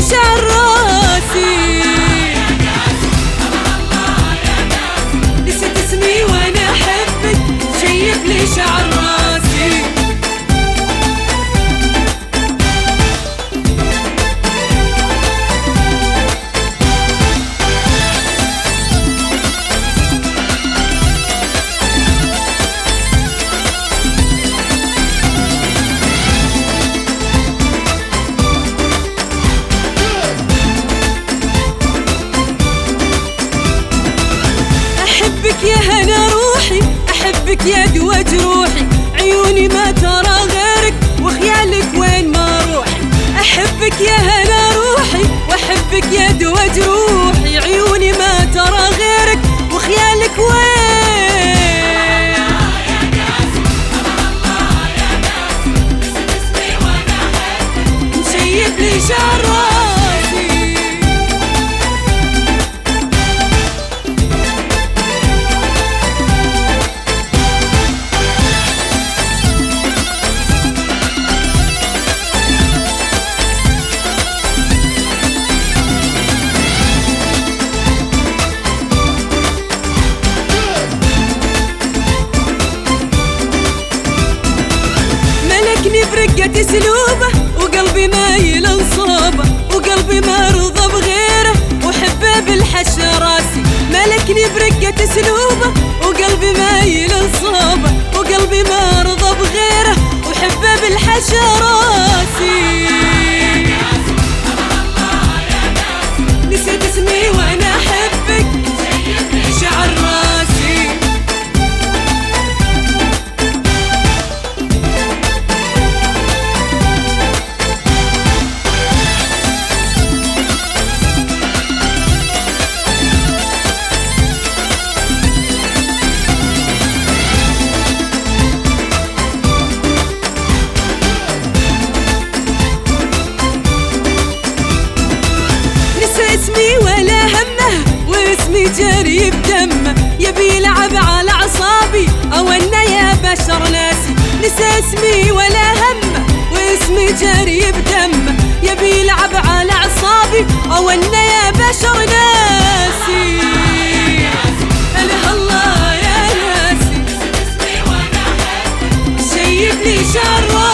شعر راسي. نسيت اسمي وانا احبك شيب لي شعر راسي. أحبك يا هنا روحي، أحبك يا دوا جروحي، عيوني ما ترى غيرك وخيالك وين ما روحي. أحبك يا هنا روحي وأحبك يا دوا جروحي، عيوني ما ترى غيرك وخيالك وين. نشيب لي شعر راسي. برقة سلوبه وقلبي مايل انصابه، وقلبي ما رضى بغيره وحبه بالحش راسي. ملكني برقة سلوبه وقلبي مايل انصابه، وقلبي ما رضى بغيره وحبه بالحش راسي. نسيت اسمي وانا احبك شعر راسي. اسمي ولا همه واسمي جاري بدمه، يبي يلعب على اعصابي او انه يا بشر ناسي. نسى اسمي ولا همه واسمي جاري بدمه، يبي يلعب على اعصابي او انه يا بشر ناسي. اله الله يا ناسي، شيب لي شعر